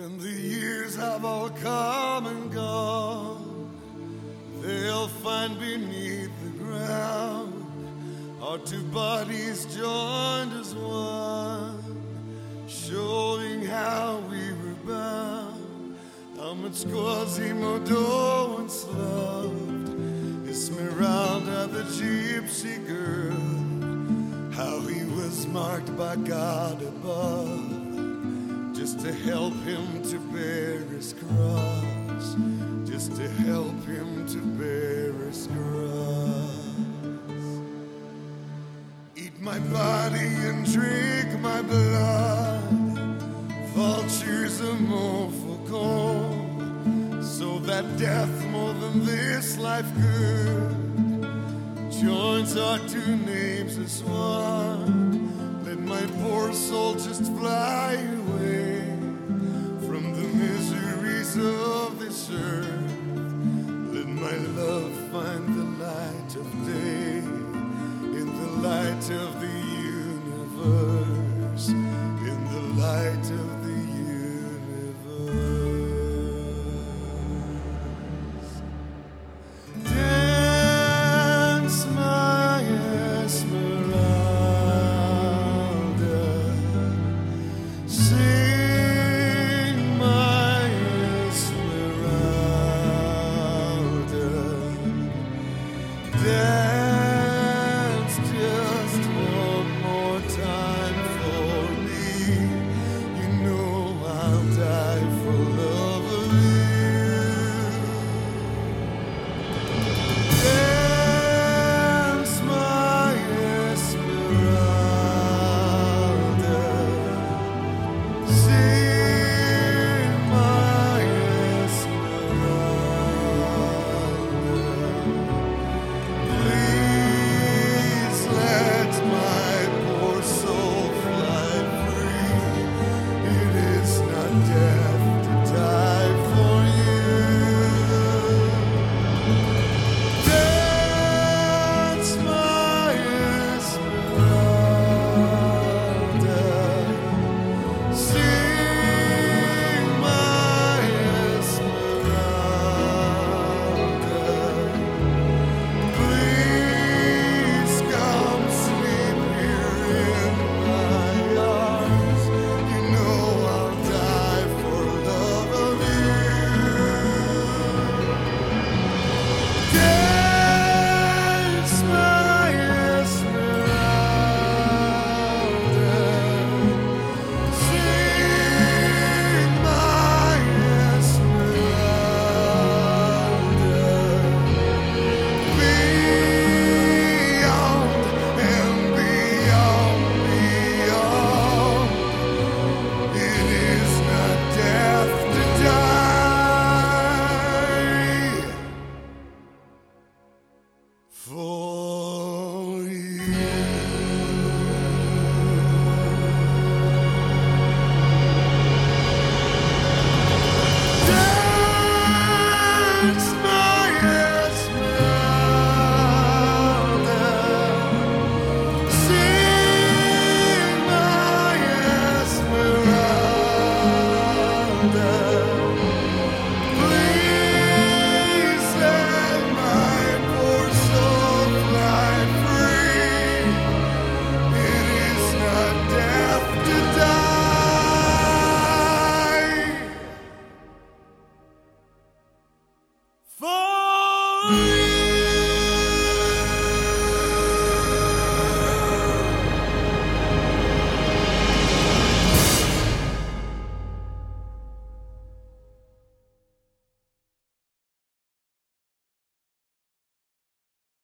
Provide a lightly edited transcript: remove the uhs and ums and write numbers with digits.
When the years have all come and gone, they'll find beneath the ground our two bodies joined as one, showing how we were bound, how much Quasimodo once loved Esmeralda, the gypsy girl, how he was marked by God above, just to help him to bear his cross, just to help him to bear his cross. Eat my body and drink my blood, vultures of Montfaucon, so that death more than this life could joins our two names as one. Let my poor soul just fly away from the miseries of this earth. Let my love find the light of day in the light of the universe, in the light of the universe. Dance, my Esmeralda, sing, my Esmeralda, dance just one more time for me. You know I'll die for love of you. Dance, my Esmeralda, sing, my Esmeralda. Please let my poor soul fly free. It is not death to die for you. Dance, my Esmeralda, sing, my Esmeralda. Please come sleep here in my arms. You know I'll die for love of you. Dance, my Esmeralda, sing, my Esmeralda. Beyond and beyond, beyond, it is not death to die for you.